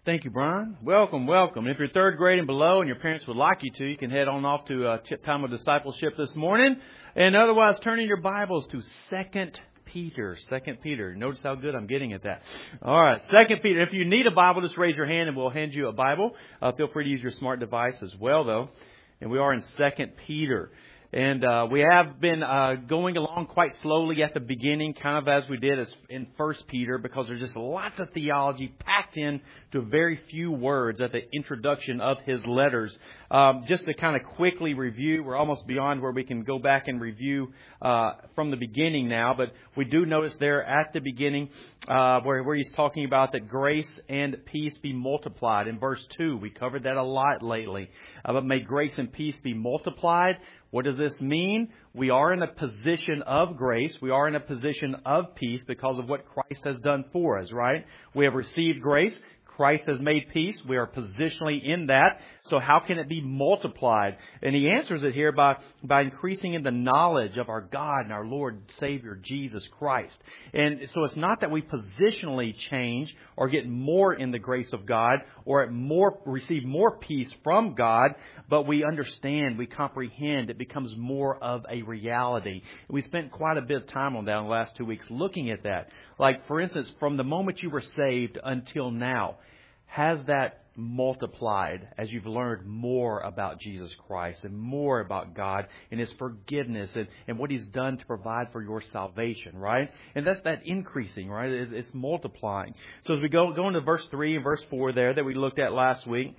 Thank you, Brian. Welcome, welcome. If you're third grade and below and your parents would like you to, you can head on off to time of discipleship this morning. And otherwise, turn in your Bibles to 2 Peter. 2 Peter. Notice how good I'm getting at that. All right, 2 Peter. If you need a Bible, just raise your hand and we'll hand you a Bible. Feel free to use your smart device as well, though. And we are in 2 Peter. And we have been going along quite slowly at the beginning, kind of as we did as in 1 Peter, because there's just lots of theology packed in to very few words at the introduction of his letters. Just to kind of quickly review, we're almost beyond where we can go back and review from the beginning now, but we do notice there at the beginning where he's talking about that grace and peace be multiplied. In verse 2, we covered that a lot lately. But may grace and peace be multiplied. What does this mean? We are in a position of grace. We are in a position of peace because of what Christ has done for us, right? We have received grace. Christ has made peace. We are positionally in that. So how can it be multiplied? And he answers it here by increasing in the knowledge of our God and our Lord and Savior, Jesus Christ. And so it's not that we positionally change or get more in the grace of God or receive more peace from God, but we understand, we comprehend, it becomes more of a reality. We spent quite a bit of time on that in the last 2 weeks looking at that. Like, for instance, from the moment you were saved until now, has that multiplied as you've learned more about Jesus Christ and more about God and His forgiveness and what He's done to provide for your salvation, right? And that's that increasing, right? It's multiplying. So as we go into verse 3 and verse 4 there that we looked at last week,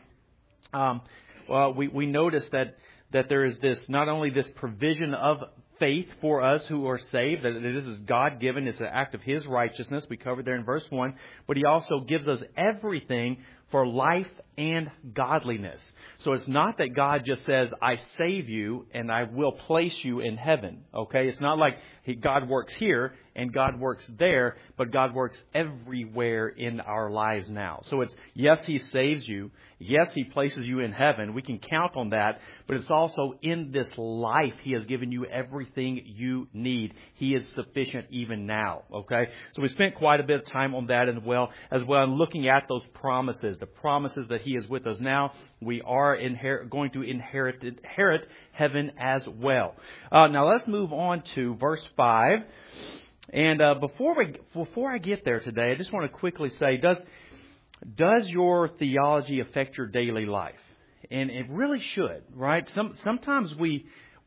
we noticed that there is this, not only this provision of faith for us who are saved, that this is God-given, it's an act of His righteousness. We covered there in verse 1. But He also gives us everything for life and godliness. So it's not that God just says, I save you and I will place you in heaven. Okay? It's not like God works here and God works there, but God works everywhere in our lives now. So it's, yes, He saves you. Yes, He places you in heaven. We can count on that. But it's also in this life He has given you everything you need. He is sufficient even now. Okay? So we spent quite a bit of time on that as well and looking at those promises, the promises that He is with us now. We are going to inherit heaven as well. Now let's move on to verse 5. And before I get there today, I just want to quickly say, does your theology affect your daily life? And it really should, right? Sometimes we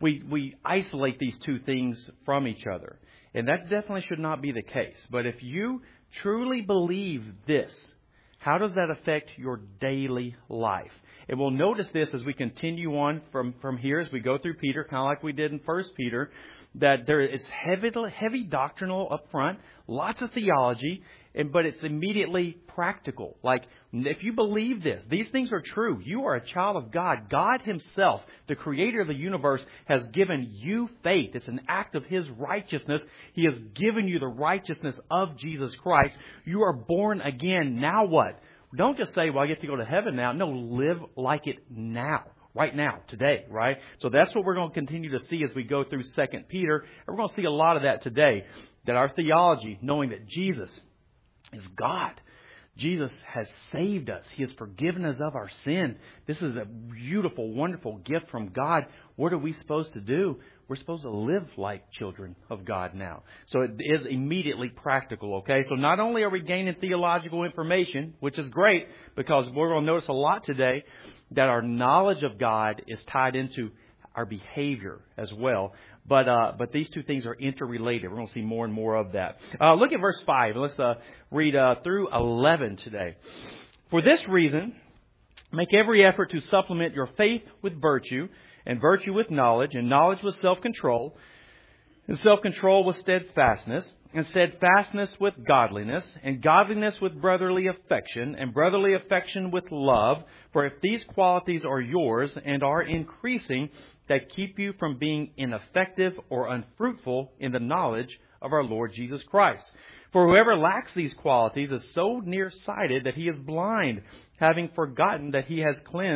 isolate these two things from each other. And that definitely should not be the case. But if you truly believe this, how does that affect your daily life? And we'll notice this as we continue on from here, as we go through Peter, kind of like we did in 1 Peter, that there is heavy doctrinal up front, lots of theology, but it's immediately practical. Like, if you believe this, these things are true. You are a child of God. God Himself, the Creator of the universe, has given you faith. It's an act of His righteousness. He has given you the righteousness of Jesus Christ. You are born again. Now what? Don't just say, well, I get to go to heaven now. No, live like it now. Right now, today, right? So that's what we're going to continue to see as we go through 2 Peter. And we're going to see a lot of that today. That our theology, knowing that Jesus is God. Jesus has saved us. He has forgiven us of our sins. This is a beautiful, wonderful gift from God. What are we supposed to do? We're supposed to live like children of God now. So it is immediately practical, okay? So not only are we gaining theological information, which is great, because we're going to notice a lot today that our knowledge of God is tied into our behavior as well. But these two things are interrelated. We're going to see more and more of that. Look at verse 5. Let's read through 11 today. For this reason, make every effort to supplement your faith with virtue, and virtue with knowledge, and knowledge with self-control, and self-control with steadfastness, and steadfastness with godliness, and godliness with brotherly affection, and brotherly affection with love. For if these qualities are yours and are increasing, that keep you from being ineffective or unfruitful in the knowledge of our Lord Jesus Christ. For whoever lacks these qualities is so nearsighted that he is blind, having forgotten that he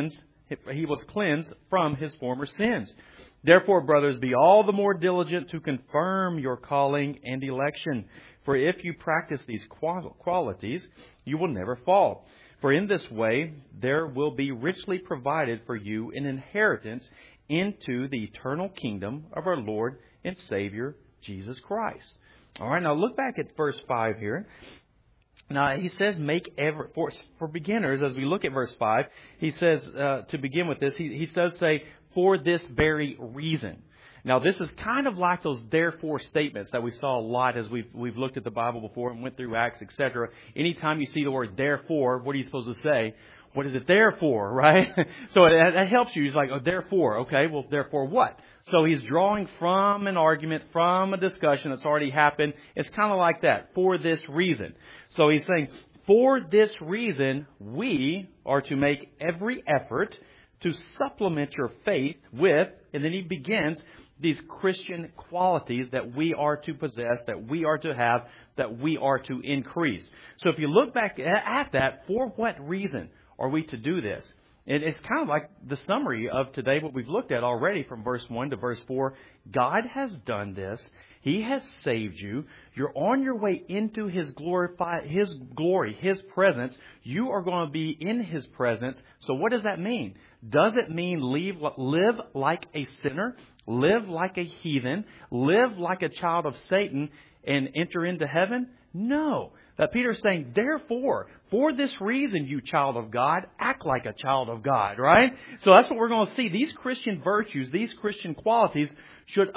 was cleansed from his former sins. Therefore, brothers, be all the more diligent to confirm your calling and election. For if you practice these qualities, you will never fall. For in this way there will be richly provided for you an inheritance into the eternal kingdom of our Lord and Savior, Jesus Christ. All right, now look back at verse 5 here. Now, he says, for beginners, as we look at verse 5, he says, to begin with this, he does say, for this very reason. Now, this is kind of like those therefore statements that we saw a lot as we've looked at the Bible before and went through Acts, etc. Anytime you see the word therefore, what are you supposed to say? What is it there for, right? So it helps you. He's like, oh, therefore. Okay, well, therefore what? So he's drawing from an argument, from a discussion that's already happened. It's kind of like that, for this reason. So he's saying, for this reason, we are to make every effort to supplement your faith with, and then he begins these Christian qualities that we are to possess, that we are to have, that we are to increase. So if you look back at that, for what reason are we to do this? It's kind of like the summary of today, what we've looked at already from verse 1 to verse 4. God has done this. He has saved you. You're on your way into His glory, His presence. You are going to be in His presence. So what does that mean? Does it mean live like a sinner, live like a heathen, live like a child of Satan, and enter into heaven? No. That Peter's saying, therefore, for this reason, you child of God, act like a child of God, right? So that's what we're going to see. These Christian virtues, these Christian qualities should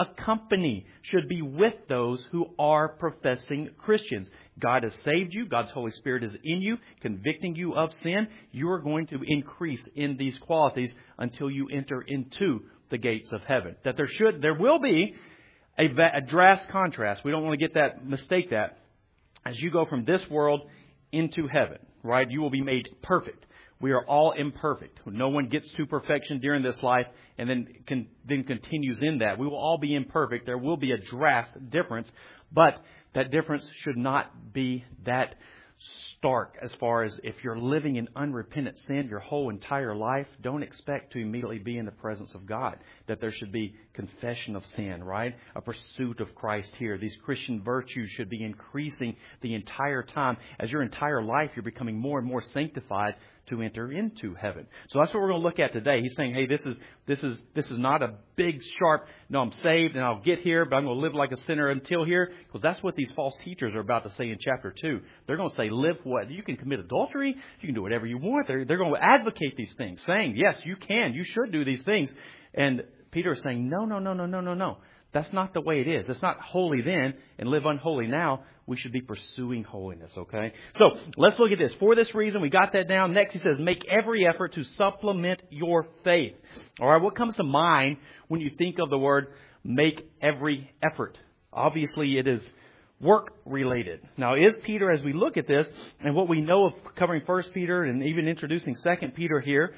be with those who are professing Christians. God has saved you. God's Holy Spirit is in you, convicting you of sin. You are going to increase in these qualities until you enter into the gates of heaven. That there will be a drastic contrast. We don't want to mistake that. As you go from this world into heaven, right? You will be made perfect. We are all imperfect. No one gets to perfection during this life and then continues in that. We will all be imperfect. There will be a drastic difference, but that difference should not be that stark as far as if you're living in unrepentant sin your whole entire life, don't expect to immediately be in the presence of God. That there should be confession of sin, right? A pursuit of Christ here. These Christian virtues should be increasing the entire time. As your entire life, you're becoming more and more sanctified to enter into heaven. So that's what we're going to look at today. He's saying, hey, this is not a big, sharp, no, I'm saved and I'll get here, but I'm going to live like a sinner until here. Because that's what these false teachers are about to say in chapter 2. They're going to say, live what? You can commit adultery. You can do whatever you want. They're going to advocate these things, saying, yes, you can. You should do these things. And Peter is saying, no. That's not the way it is. It's not holy then and live unholy now. We should be pursuing holiness, okay? So let's look at this. For this reason, we got that down. Next, he says, make every effort to supplement your faith. All right, what comes to mind when you think of the word make every effort? Obviously, it is work-related. Now, is Peter, as we look at this, and what we know of covering 1 Peter and even introducing 2 Peter here,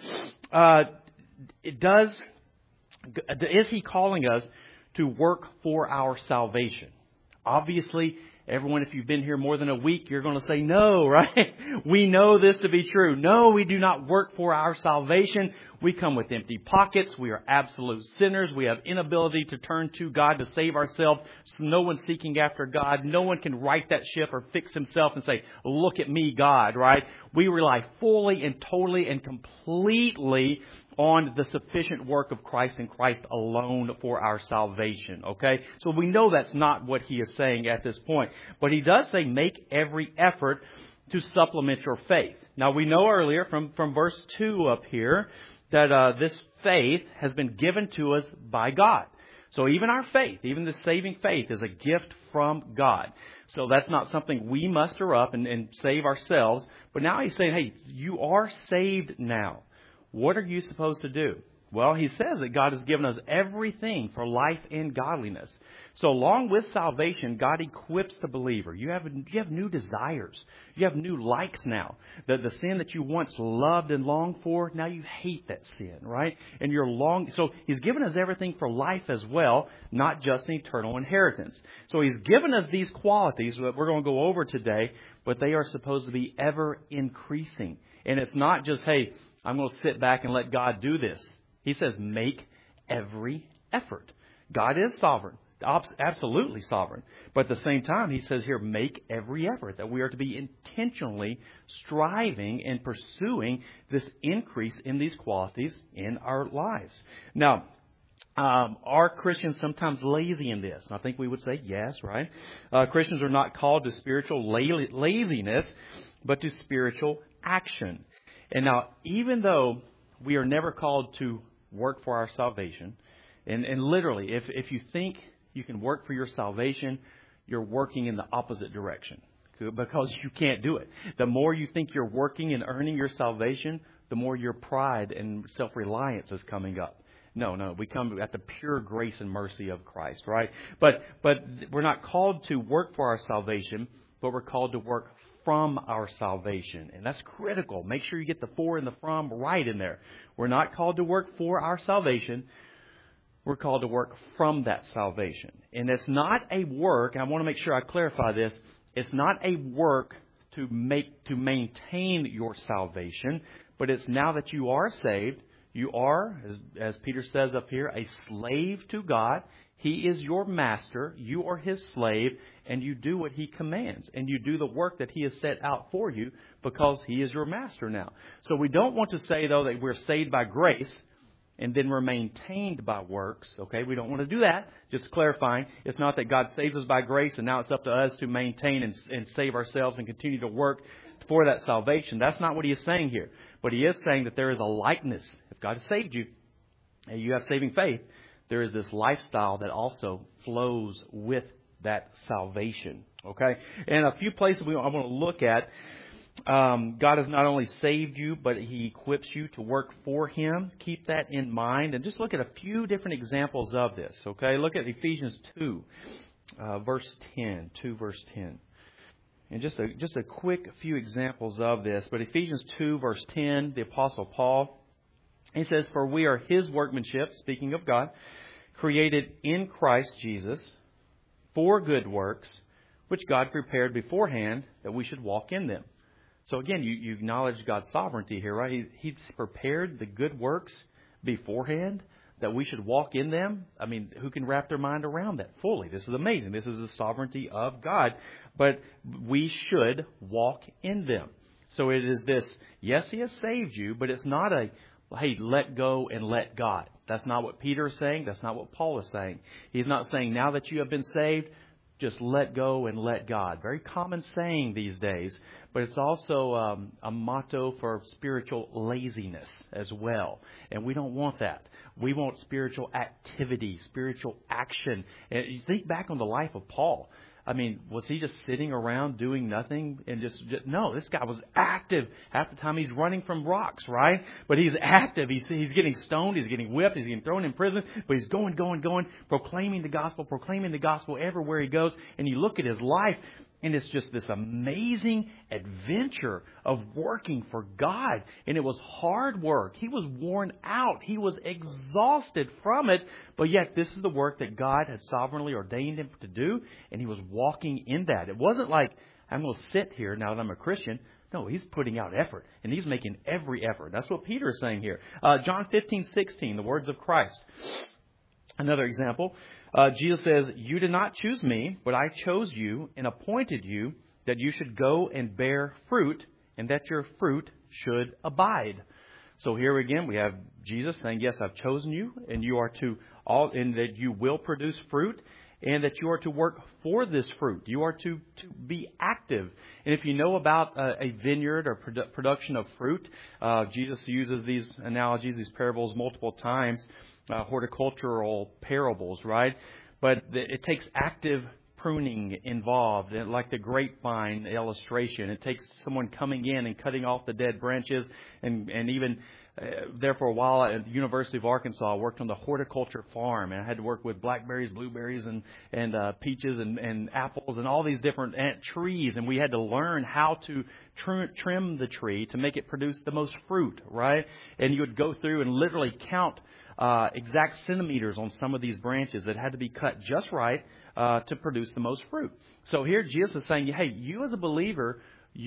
is he calling us to work for our salvation? Obviously, everyone, if you've been here more than a week, you're going to say no, right? We know this to be true. No, we do not work for our salvation. We come with empty pockets. We are absolute sinners. We have inability to turn to God to save ourselves. So no one's seeking after God. No one can right that ship or fix himself and say, look at me, God, right? We rely fully and totally and completely on the sufficient work of Christ and Christ alone for our salvation, okay? So we know that's not what he is saying at this point. But he does say make every effort to supplement your faith. Now we know earlier from verse 2 up here that this faith has been given to us by God. So even our faith, even the saving faith, is a gift from God. So that's not something we muster up and save ourselves. But now he's saying, hey, you are saved now. What are you supposed to do? Well, he says that God has given us everything for life and godliness. So along with salvation, God equips the believer. You have new desires. You have new likes now. The sin that you once loved and longed for, now you hate that sin, right? And so he's given us everything for life as well, not just an eternal inheritance. So he's given us these qualities that we're going to go over today, but they are supposed to be ever increasing. And it's not just, hey, I'm going to sit back and let God do this. He says, make every effort. God is sovereign. absolutely sovereign. But at the same time, he says here, make every effort, that we are to be intentionally striving and pursuing this increase in these qualities in our lives. Now, are Christians sometimes lazy in this? I think we would say yes, right? Christians are not called to spiritual laziness, but to spiritual action. And now, even though we are never called to work for our salvation, and literally, if you think you can work for your salvation, you're working in the opposite direction, because you can't do it. The more you think you're working and earning your salvation, the more your pride and self-reliance is coming up. No, we come at the pure grace and mercy of Christ, right? But we're not called to work for our salvation, but we're called to work from our salvation. And that's critical. Make sure you get the for and the from right in there. We're not called to work for our salvation. We're called to work from that salvation. And it's not a work, I want to make sure I clarify this, it's not a work to maintain your salvation, but it's now that you are saved, you are, as Peter says up here, a slave to God. He is your master. You are His slave, and you do what He commands. And you do the work that He has set out for you because He is your master now. So we don't want to say, though, that we're saved by grace and then we're maintained by works. Okay, we don't want to do that. Just clarifying, it's not that God saves us by grace and now it's up to us to maintain and save ourselves and continue to work for that salvation. That's not what He is saying here. But He is saying that there is a likeness. If God has saved you and you have saving faith, there is this lifestyle that also flows with that salvation. Okay? And a few places I want to look at. God has not only saved you, but He equips you to work for Him. Keep that in mind. And just look at a few different examples of this. Okay? Look at Ephesians 2, verse 10. 2, verse 10. And just a quick few examples of this. But Ephesians 2, verse 10, the Apostle Paul, he says, "For we are His workmanship," speaking of God, "created in Christ Jesus for good works, which God prepared beforehand that we should walk in them." So again, you acknowledge God's sovereignty here, right? He's prepared the good works beforehand that we should walk in them. I mean, who can wrap their mind around that fully? This is amazing. This is the sovereignty of God. But we should walk in them. So it is this, yes, He has saved you, but it's not a, hey, let go and let God. That's not what Peter is saying. That's not what Paul is saying. He's not saying now that you have been saved, just let go and let God. Very common saying these days, but it's also a motto for spiritual laziness as well. And we don't want that. We want spiritual activity, spiritual action. And you think back on the life of Paul. I mean, was he just sitting around doing nothing and just no, this guy was active. Half the time he's running from rocks, right? But he's active. He's getting stoned. He's getting whipped. He's getting thrown in prison. But he's going, proclaiming the gospel everywhere he goes. And you look at his life, and it's just this amazing adventure of working for God. And it was hard work. He was worn out. He was exhausted from it. But yet this is the work that God had sovereignly ordained him to do. And he was walking in that. It wasn't like, I'm going to sit here now that I'm a Christian. No, he's putting out effort. And he's making every effort. That's what Peter is saying here. John 15:16, the words of Christ. Another example. Jesus says, "You did not choose me, but I chose you and appointed you that you should go and bear fruit, and that your fruit should abide." So here again, we have Jesus saying, yes, I've chosen you, and you are and that you will produce fruit, and that you are to work for this fruit. You are to be active. And if you know about a vineyard or production of fruit, Jesus uses these analogies, these parables multiple times, horticultural parables, right? But it takes active pruning involved, like the grapevine illustration. It takes someone coming in and cutting off the dead branches, and even there for a while at the University of Arkansas, I worked on the horticulture farm, and I had to work with blackberries, blueberries, and peaches and apples and all these different trees, and we had to learn how to trim the tree to make it produce the most fruit, right? And you would go through and literally count exact centimeters on some of these branches that had to be cut just right to produce the most fruit. So here Jesus is saying, hey, you as a believer,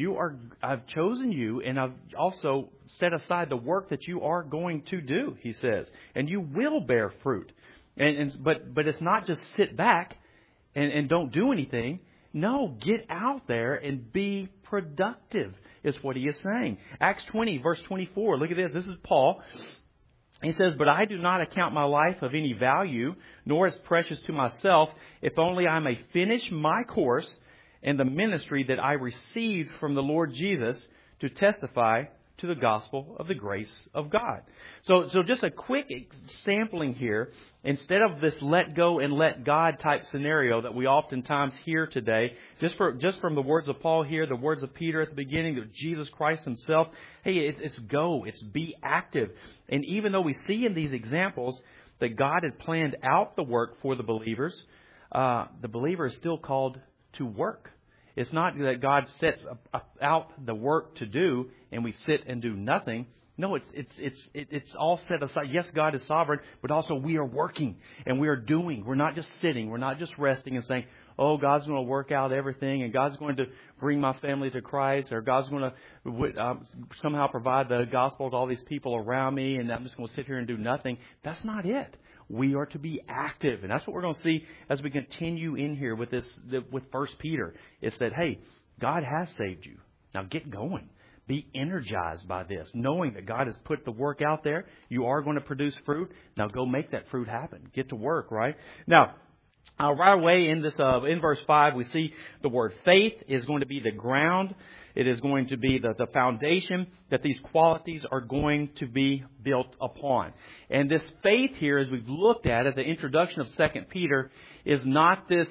I've chosen you, and I've also set aside the work that you are going to do, he says, and you will bear fruit. But it's not just sit back and don't do anything. No, get out there and be productive is what he is saying. Acts 20, verse 24. Look at this. This is Paul. He says, "But I do not account my life of any value, nor as precious to myself, if only I may finish my course and the ministry that I received from the Lord Jesus to testify to the gospel of the grace of God." So just a quick sampling here. Instead of this let go and let God type scenario that we oftentimes hear today, just from the words of Paul here, the words of Peter at the beginning, of Jesus Christ himself, hey, it's go, it's be active. And even though we see in these examples that God had planned out the work for the believers, the believer is still called to work. It's not that God sets out the work to do and we sit and do nothing. No, it's all set aside. Yes, God is sovereign, but also we are working and we are doing. We're not just sitting. We're not just resting and saying, oh, God's going to work out everything and God's going to bring my family to Christ, or God's going to somehow provide the gospel to all these people around me and I'm just going to sit here and do nothing. That's not it. We are to be active. And that's what we're going to see as we continue in here with with 1 Peter. It's that, hey, God has saved you. Now get going. Be energized by this, knowing that God has put the work out there. You are going to produce fruit. Now go make that fruit happen. Get to work, right? Now, right away in verse 5, we see the word faith is going to be the ground. It is going to be the foundation that these qualities are going to be built upon. And this faith here, as we've looked at the introduction of 2 Peter, is not this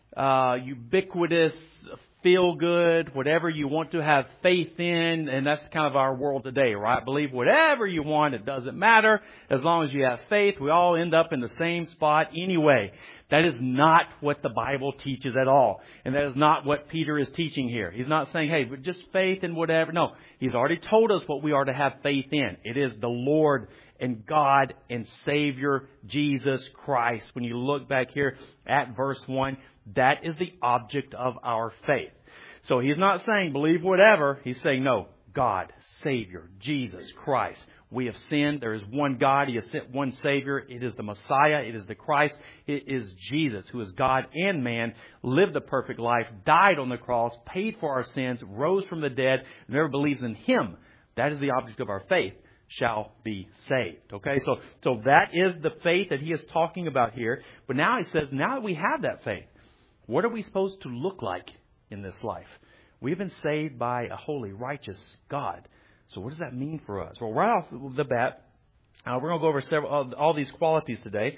ubiquitous, feel good, whatever you want to have faith in. And that's kind of our world today, right? Believe whatever you want. It doesn't matter. As long as you have faith, we all end up in the same spot anyway. That is not what the Bible teaches at all. And that is not what Peter is teaching here. He's not saying, hey, just faith in whatever. No, he's already told us what we are to have faith in. It is the Lord and God and Savior, Jesus Christ. When you look back here at verse 1, that is the object of our faith. So he's not saying believe whatever. He's saying, no, God, Savior, Jesus Christ. We have sinned. There is one God. He has sent one Savior. It is the Messiah. It is the Christ. It is Jesus, who is God and man, lived the perfect life, died on the cross, paid for our sins, rose from the dead. Whoever believes in Him, that is the object of our faith, shall be saved. Okay, so that is the faith that he is talking about here. But now he says, now that we have that faith, what are we supposed to look like in this life? We've been saved by a holy, righteous God. So what does that mean for us? Well, right off the bat, we're going to go over all these qualities today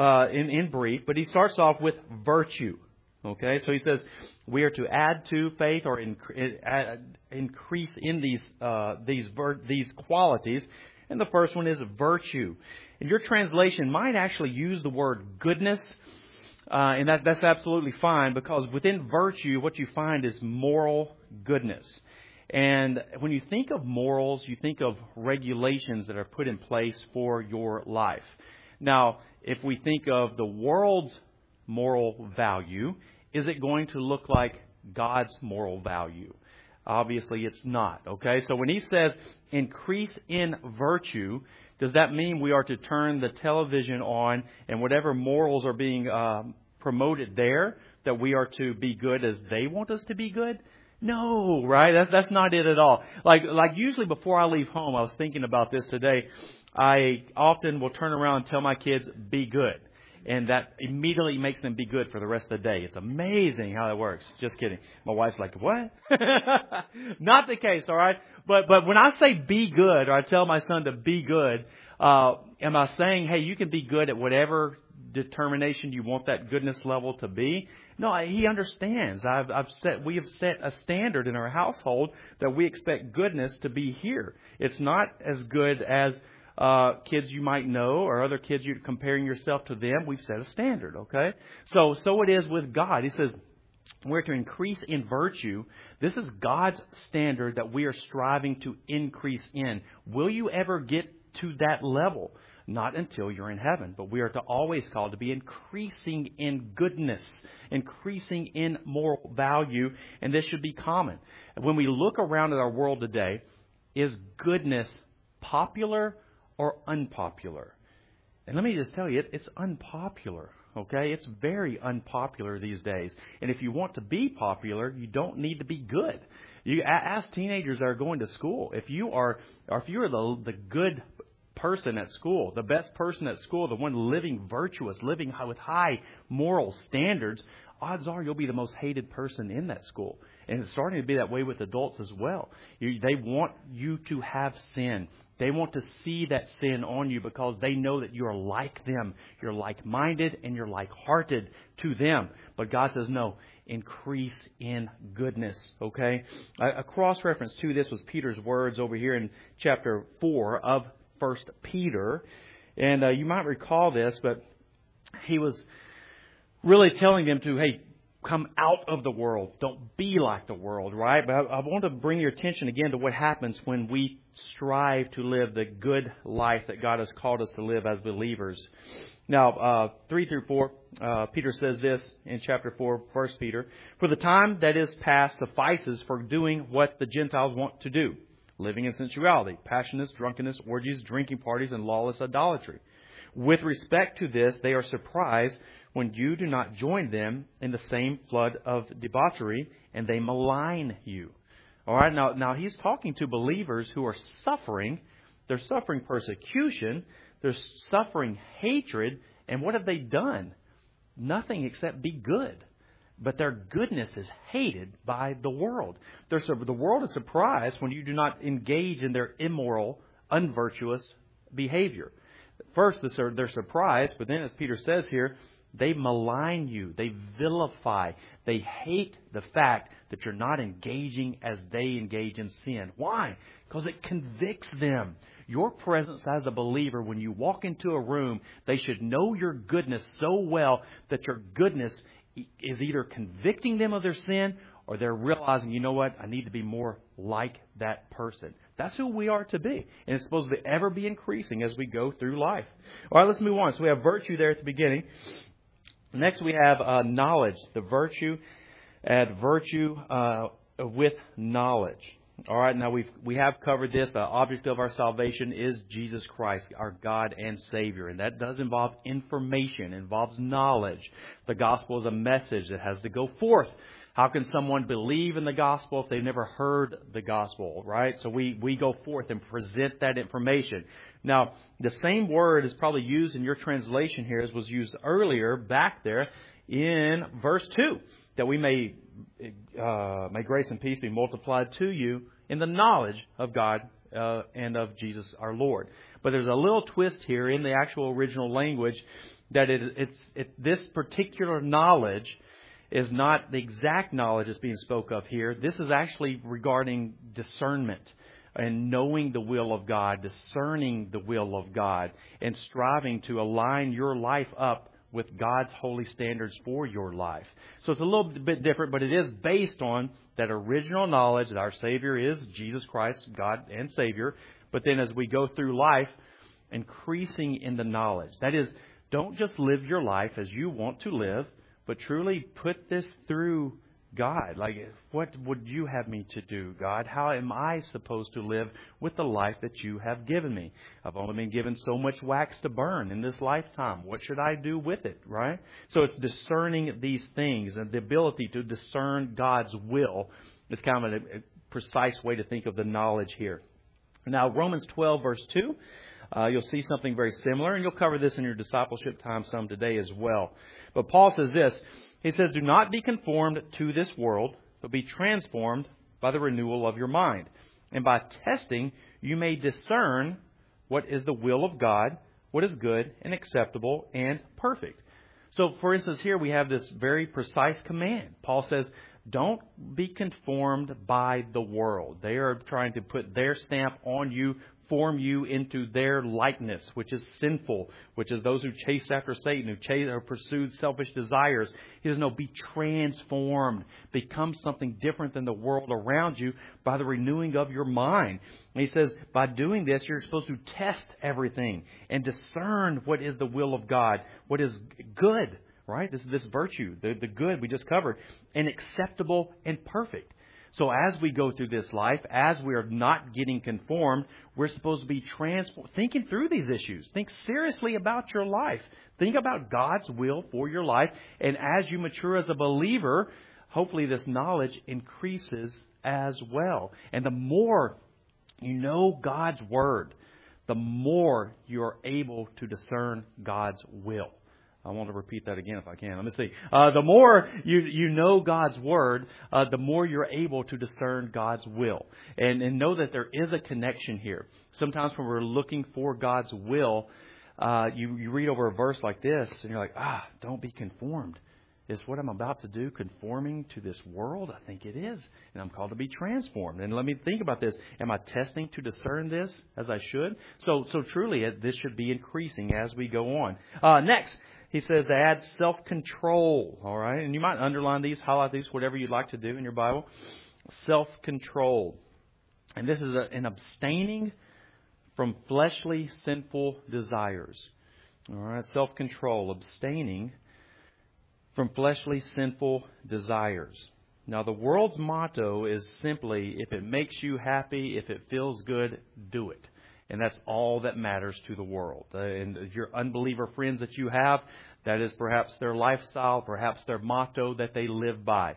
in brief. But he starts off with virtue. Okay, so he says we are to add to faith or increase in these qualities. And the first one is virtue. And your translation might actually use the word goodness. And that's absolutely fine, because within virtue, what you find is moral goodness. And when you think of morals, you think of regulations that are put in place for your life. Now, if we think of the world's moral value, is it going to look like God's moral value? Obviously, it's not. Okay, so when he says increase in virtue, does that mean we are to turn the television on and whatever morals are being promoted there, that we are to be good as they want us to be good? No, right? That's not it at all. Like usually before I leave home, I was thinking about this today. I often will turn around and tell my kids, be good. And that immediately makes them be good for the rest of the day. It's amazing how that works. Just kidding. My wife's like, what? Not the case, all right? But when I say be good, or I tell my son to be good, am I saying, hey, you can be good at whatever determination you want that goodness level to be? No, he understands. We have set a standard in our household that we expect goodness to be here. It's not as good as kids you might know, or other kids you're comparing yourself to them. We've set a standard, okay? So it is with God. He says we're to increase in virtue. This is God's standard that we are striving to increase in. Will you ever get to that level? Not until you're in heaven. But we are to always called to be increasing in goodness, increasing in moral value, and this should be common. When we look around at our world today, is goodness popular or unpopular? And let me just tell you, it's unpopular. Okay? It's very unpopular these days. And if you want to be popular, you don't need to be good. You ask teenagers that are going to school. If you're the good person at school, the best person at school, the one living virtuous, living with high moral standards, odds are you'll be the most hated person in that school. And it's starting to be that way with adults as well. They want you to have sin. They want to see that sin on you because they know that you're like them. You're like-minded and you're like-hearted to them. But God says, no, increase in goodness. Okay? A cross-reference to this was Peter's words over here in chapter 4 of 1 Peter. And you might recall this, but he was really telling them to, hey, come out of the world. Don't be like the world, right? But I want to bring your attention again to what happens when we strive to live the good life that God has called us to live as believers. Now, 3 through 4, Peter says this in chapter 4, 1 Peter. For the time that is past suffices for doing what the Gentiles want to do, living in sensuality, passionate, drunkenness, orgies, drinking parties, and lawless idolatry. With respect to this, they are surprised when you do not join them in the same flood of debauchery, and they malign you. All right, now he's talking to believers who are suffering. They're suffering persecution. They're suffering hatred. And what have they done? Nothing except be good. But their goodness is hated by the world. The world is surprised when you do not engage in their immoral, unvirtuous behavior. First, they're surprised, but then, as Peter says here, they malign you. They vilify. They hate the fact that you're not engaging as they engage in sin. Why? Because it convicts them. Your presence as a believer, when you walk into a room, they should know your goodness so well that your goodness is either convicting them of their sin or they're realizing, you know what, I need to be more like that person. That's who we are to be. And it's supposed to ever be increasing as we go through life. All right, let's move on. So we have virtue there at the beginning. Next we have knowledge. The virtue, add virtue with knowledge. All right, now we have covered this. The object of our salvation is Jesus Christ, our God and Savior. And that does involve information, involves knowledge. The gospel is a message that has to go forth. How can someone believe in the gospel if they've never heard the gospel, right? So we go forth and present that information. Now, the same word is probably used in your translation here as was used earlier back there in verse 2, that we may grace and peace be multiplied to you in the knowledge of God and of Jesus our Lord. But there's a little twist here in the actual original language that this particular knowledge is not the exact knowledge that's being spoke of here. This is actually regarding discernment and knowing the will of God, discerning the will of God, and striving to align your life up with God's holy standards for your life. So it's a little bit different, but it is based on that original knowledge that our Savior is Jesus Christ, God and Savior. But then as we go through life, increasing in the knowledge. That is, don't just live your life as you want to live, but truly put this through God. Like, what would you have me to do, God? How am I supposed to live with the life that you have given me? I've only been given so much wax to burn in this lifetime. What should I do with it, right? So it's discerning these things, and the ability to discern God's will is kind of a precise way to think of the knowledge here. Now, Romans 12, verse 2, you'll see something very similar, and you'll cover this in your discipleship time some today as well. But Paul says this. He says, do not be conformed to this world, but be transformed by the renewal of your mind. And by testing, you may discern what is the will of God, what is good and acceptable and perfect. So, for instance, here we have this very precise command. Paul says, don't be conformed by the world. They are trying to put their stamp on you, form you into their likeness, which is sinful, which is those who chase after Satan, who chase or pursue selfish desires. He says, no, be transformed. Become something different than the world around you by the renewing of your mind. And he says, by doing this, you're supposed to test everything and discern what is the will of God, what is good, right? This virtue, the good we just covered, and acceptable and perfect. So as we go through this life, as we are not getting conformed, we're supposed to be transformed, thinking through these issues. Think seriously about your life. Think about God's will for your life. And as you mature as a believer, hopefully this knowledge increases as well. And the more you know God's Word, the more you're able to discern God's will. I want to repeat that again if I can. Let me see. The more you know God's Word, the more you're able to discern God's will. And know that there is a connection here. Sometimes when we're looking for God's will, you read over a verse like this and you're like, don't be conformed. Is what I'm about to do conforming to this world? I think it is. And I'm called to be transformed. And let me think about this. Am I testing to discern this as I should? So truly, this should be increasing as we go on. Next, he says to add self-control. All right. And you might underline these, highlight these, whatever you'd like to do in your Bible. Self-control. And this is an abstaining from fleshly sinful desires. All right. Self-control, abstaining from fleshly sinful desires. Now, the world's motto is simply, if it makes you happy, if it feels good, do it. And that's all that matters to the world. And your unbeliever friends that you have, that is perhaps their lifestyle, perhaps their motto that they live by.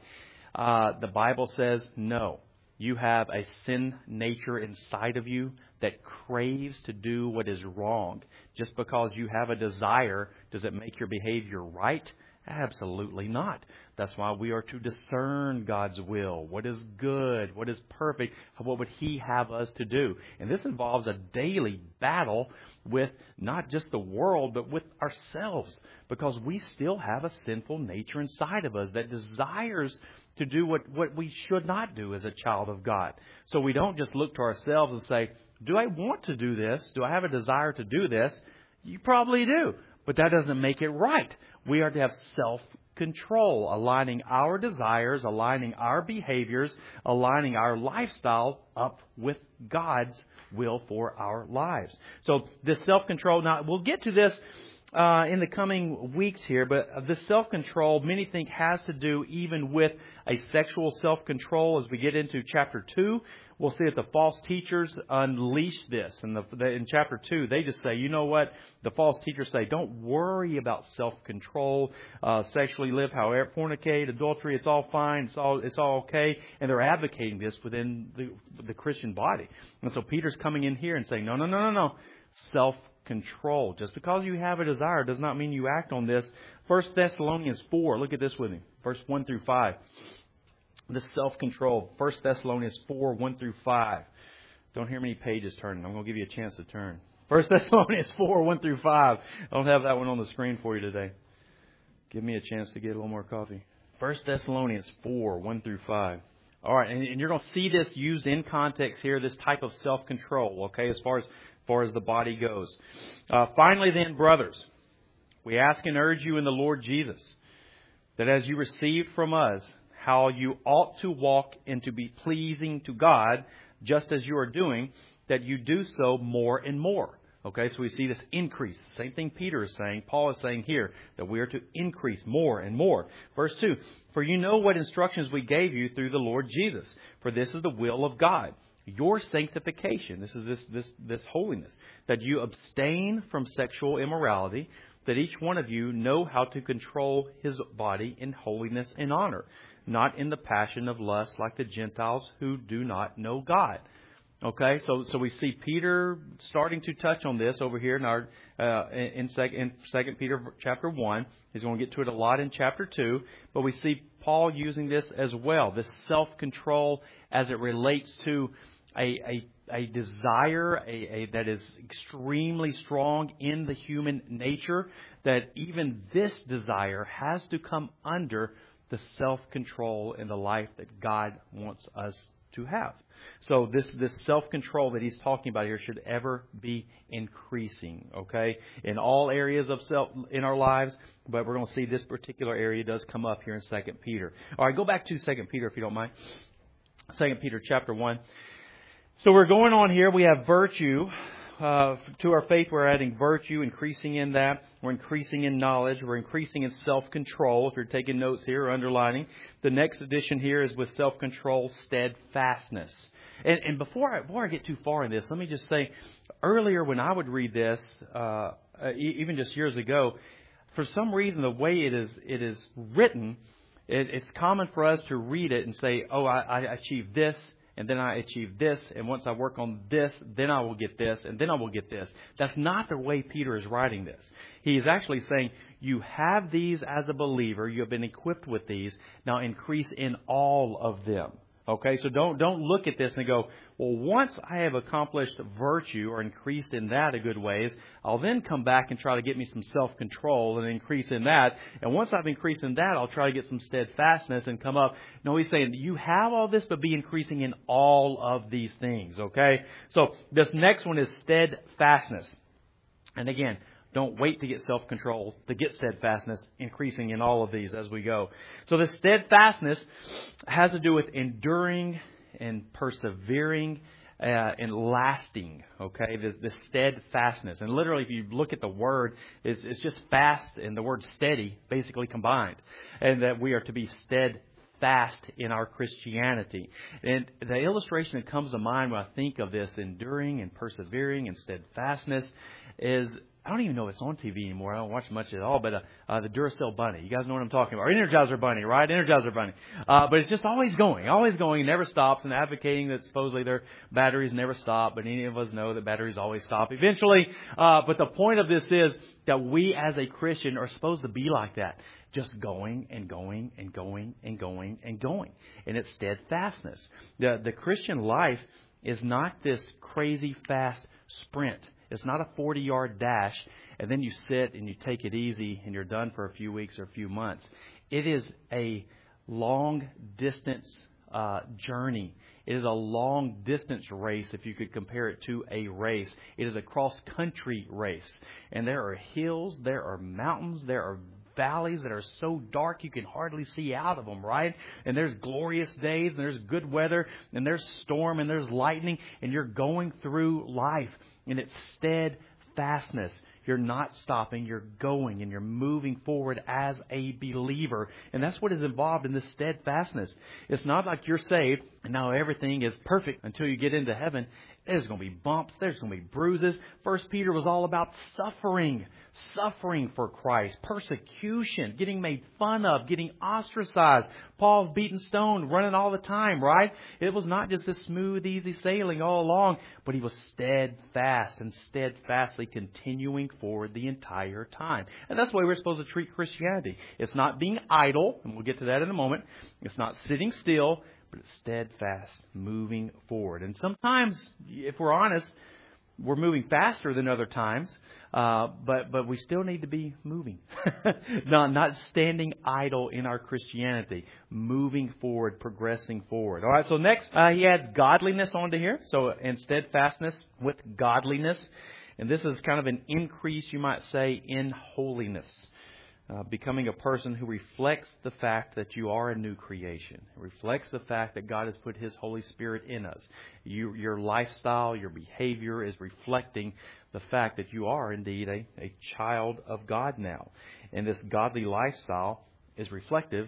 The Bible says, no. You have a sin nature inside of you that craves to do what is wrong. Just because you have a desire, does it make your behavior right? Absolutely not. That's why we are to discern God's will. What is good? What is perfect? What would He have us to do? And this involves a daily battle with not just the world, but with ourselves. Because we still have a sinful nature inside of us that desires to do what we should not do as a child of God. So we don't just look to ourselves and say, do I want to do this? Do I have a desire to do this? You probably do. But that doesn't make it right. We are to have self-control, aligning our desires, aligning our behaviors, aligning our lifestyle up with God's will for our lives. So this self-control, now we'll get to this in the coming weeks here, but this self-control, many think, has to do even with a sexual self-control. As we get into chapter 2, we'll see that the false teachers unleash this. And in chapter 2, they just say, you know what? The false teachers say, don't worry about self-control, sexually live however, fornicate, adultery, it's all fine, it's all okay. And they're advocating this within the Christian body. And so Peter's coming in here and saying, no. Self-control. Just because you have a desire does not mean you act on this. 1 Thessalonians 4, look at this with me, verse 1 through 5. This self-control, 1 Thessalonians 4, 1 through 5. Don't hear many pages turning. I'm going to give you a chance to turn. 1 Thessalonians 4, 1 through 5. I don't have that one on the screen for you today. Give me a chance to get a little more coffee. 1 Thessalonians 4, 1 through 5. All right, and you're going to see this used in context here, this type of self-control, okay, as far as the body goes. Finally then, brothers, we ask and urge you in the Lord Jesus, that as you received from us how you ought to walk and to be pleasing to God, just as you are doing, that you do so more and more. Okay, so we see this increase. Same thing Peter is saying. Paul is saying here that we are to increase more and more. Verse 2, for you know what instructions we gave you through the Lord Jesus. For this is the will of God, your sanctification. This is this holiness, that you abstain from sexual immorality, that each one of you know how to control his body in holiness and honor, not in the passion of lust like the Gentiles who do not know God. Okay, so we see Peter starting to touch on this over here in our in 2 Peter chapter 1. He's going to get to it a lot in chapter 2, but we see Paul using this as well, this self-control as it relates to a desire that is extremely strong in the human nature, that even this desire has to come under the self-control in the life that God wants us to have. So this self-control that he's talking about here should ever be increasing, okay, in all areas of self in our lives. But we're going to see this particular area does come up here in 2 Peter. All right, go back to 2 Peter if you don't mind. 2 Peter chapter 1. So we're going on here. We have virtue. to our faith, we're adding virtue, increasing in that. We're increasing in knowledge. We're increasing in self-control. If you're taking notes here or underlining, the next addition here is with self-control, steadfastness. And before I get too far in this, let me just say, earlier when I would read this, even just years ago, for some reason the way it is written, it's common for us to read it and say, oh, I achieved this, and then I achieve this, and once I work on this, then I will get this, and then I will get this. That's not the way Peter is writing this. He is actually saying, you have these as a believer, you have been equipped with these, now increase in all of them. Okay, so don't look at this and go, well, once I have accomplished virtue or increased in that a good ways, I'll then come back and try to get me some self-control and increase in that. And once I've increased in that, I'll try to get some steadfastness and come up. No, he's saying you have all this, but be increasing in all of these things. Okay, so this next one is steadfastness. And again, don't wait to get self-control, to get steadfastness, increasing in all of these as we go. So the steadfastness has to do with enduring and persevering and lasting, okay, this steadfastness. And literally, if you look at the word, it's just fast and the word steady basically combined. And that we are to be steadfast in our Christianity. And the illustration that comes to mind when I think of this enduring and persevering and steadfastness is, I don't even know if it's on TV anymore. I don't watch much at all. But the Duracell Bunny. You guys know what I'm talking about. Or Energizer Bunny, right? Energizer Bunny. But it's just always going, never stops, and advocating that supposedly their batteries never stop. But any of us know that batteries always stop eventually. But the point of this is that we as a Christian are supposed to be like that. Just going and going and going and going and going. And it's steadfastness. The Christian life is not this crazy fast sprint. It's not a 40-yard dash, and then you sit and you take it easy and you're done for a few weeks or a few months. It is a long-distance journey. It is a long-distance race, if you could compare it to a race. It is a cross-country race. And there are hills, there are mountains, there are valleys that are so dark you can hardly see out of them, right? And there's glorious days, and there's good weather, and there's storm, and there's lightning, and you're going through life. And it's steadfastness. You're not stopping. You're going and you're moving forward as a believer. And that's what is involved in this steadfastness. It's not like you're saved and now everything is perfect until you get into heaven. There's going to be bumps. There's going to be bruises. 1 Peter was all about suffering for Christ, persecution, getting made fun of, getting ostracized. Paul's beaten stoned, running all the time, right? It was not just this smooth, easy sailing all along, but he was steadfast and steadfastly continuing forward the entire time. And that's the way we're supposed to treat Christianity. It's not being idle, and we'll get to that in a moment. It's not sitting still, but it's steadfast, moving forward. And sometimes, if we're honest, we're moving faster than other times, but we still need to be moving. Not standing idle in our Christianity, moving forward, progressing forward. All right, so next he adds godliness onto here. So, and steadfastness with godliness. And this is kind of an increase, you might say, in holiness. Becoming a person who reflects the fact that you are a new creation. It reflects the fact that God has put His Holy Spirit in us. Your lifestyle, your behavior is reflecting the fact that you are indeed a child of God now. And this godly lifestyle is reflective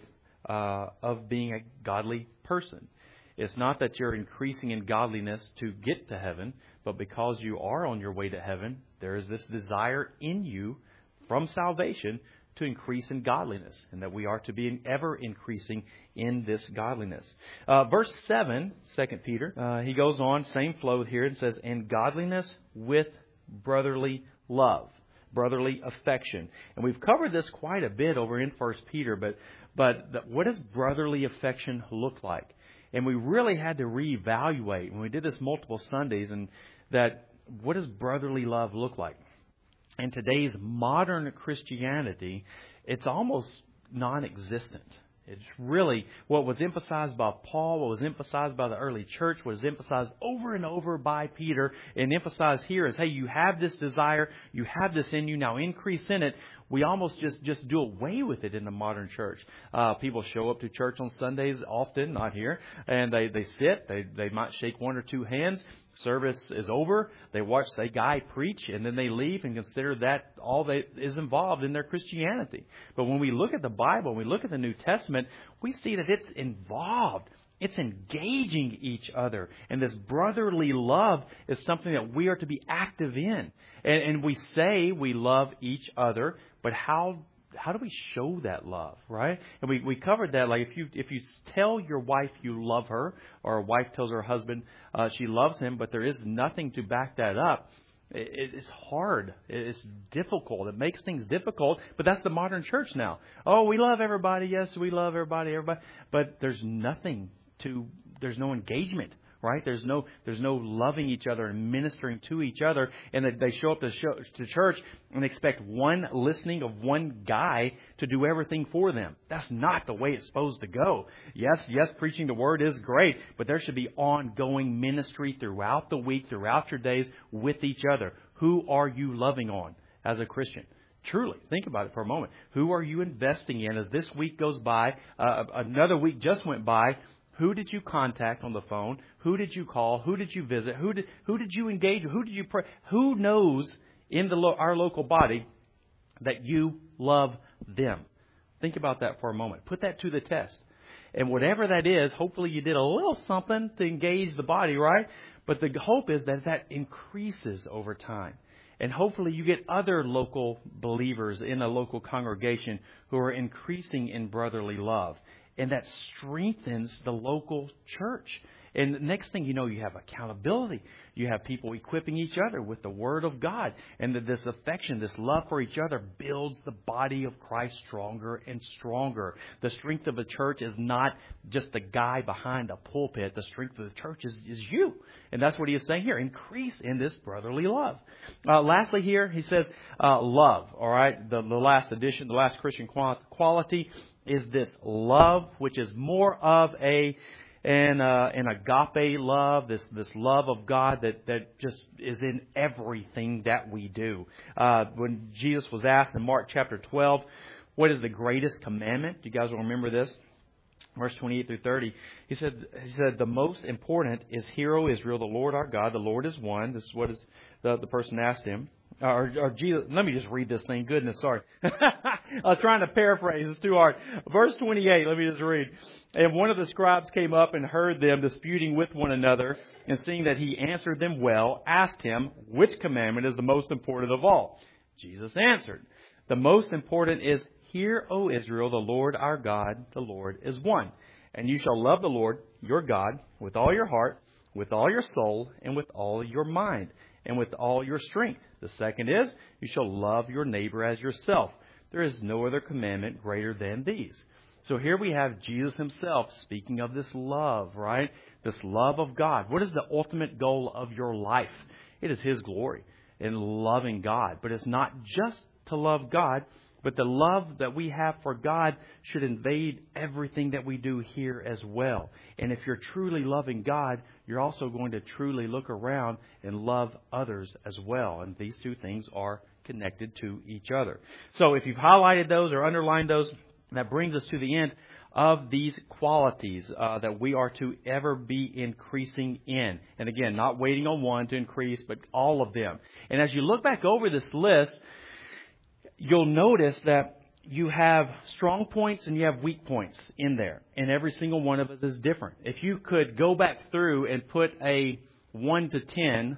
of being a godly person. It's not that you're increasing in godliness to get to heaven, but because you are on your way to heaven, there is this desire in you from salvation to increase in godliness, and that we are to be ever increasing in this godliness. Verse 7, 2 Peter, he goes on, same flow here, and says, and godliness with brotherly love, brotherly affection. And we've covered this quite a bit over in 1 Peter, but what does brotherly affection look like? And we really had to reevaluate when we did this multiple Sundays, and that what does brotherly love look like? In today's modern Christianity, it's almost non-existent. It's really what was emphasized by Paul, what was emphasized by the early church, what was emphasized over and over by Peter, and emphasized here is, hey, you have this desire, you have this in you, now increase in it. We almost just do away with it in the modern church. People show up to church on Sundays often, not here, and they sit, they might shake one or two hands, Service is over. They watch a guy preach, and then they leave and consider that all that is involved in their Christianity. But when we look at the Bible, when we look at the New Testament, we see that it's involved. It's engaging each other. And this brotherly love is something that we are to be active in. And we say we love each other, but how do we show that love, right? And we covered that. Like if you tell your wife you love her, or a wife tells her husband she loves him, but there is nothing to back that up, it's hard. It's difficult. It makes things difficult. But that's the modern church now. Oh, we love everybody. Yes, we love everybody. But there's no engagement. Right? There's no loving each other and ministering to each other, and that they show up to church and expect one listening of one guy to do everything for them. That's not the way it's supposed to go. Yes, preaching the word is great, but there should be ongoing ministry throughout the week, throughout your days with each other. Who are you loving on as a Christian? Truly, think about it for a moment. Who are you investing in as this week goes by? Another week just went by. Who did you contact on the phone? Who did you call? Who did you visit? Who did you engage with? Who did you pray? Who knows in our local body that you love them? Think about that for a moment. Put that to the test. And whatever that is, hopefully you did a little something to engage the body, right? But the hope is that increases over time. And hopefully you get other local believers in a local congregation who are increasing in brotherly love. And that strengthens the local church. And the next thing you know, you have accountability. You have people equipping each other with the Word of God. And this affection, this love for each other builds the body of Christ stronger and stronger. The strength of the church is not just the guy behind a pulpit. The strength of the church is you. And that's what he is saying here. Increase in this brotherly love. Lastly here, he says love. All right, the last addition, the last Christian quality is this love, which is more of an agape love, this love of God that just is in everything that we do. When Jesus was asked in Mark chapter 12, what is the greatest commandment? Do you guys will remember this? Verse 28 through 30. He said, the most important is, Hear, O Israel, the Lord our God, the Lord is one. This is what the person asked him. Or Jesus, let me just read this thing. Goodness, sorry. I was trying to paraphrase. It's too hard. Verse 28, let me just read. And one of the scribes came up and heard them disputing with one another, and seeing that he answered them well, asked him, which commandment is the most important of all? Jesus answered, the most important is, Hear, O Israel, the Lord our God, the Lord is one. And you shall love the Lord your God with all your heart, with all your soul, and with all your mind, and with all your strength. The second is, you shall love your neighbor as yourself. There is no other commandment greater than these. So here we have Jesus himself speaking of this love, right? This love of God. What is the ultimate goal of your life? It is his glory in loving God. But it's not just to love God, but the love that we have for God should invade everything that we do here as well. And if you're truly loving God, you're also going to truly look around and love others as well. And these two things are connected to each other. So if you've highlighted those or underlined those, that brings us to the end of these qualities that we are to ever be increasing in. And again, not waiting on one to increase, but all of them. And as you look back over this list, you'll notice that you have strong points and you have weak points in there. And every single one of us is different. If you could go back through and put a 1 to 10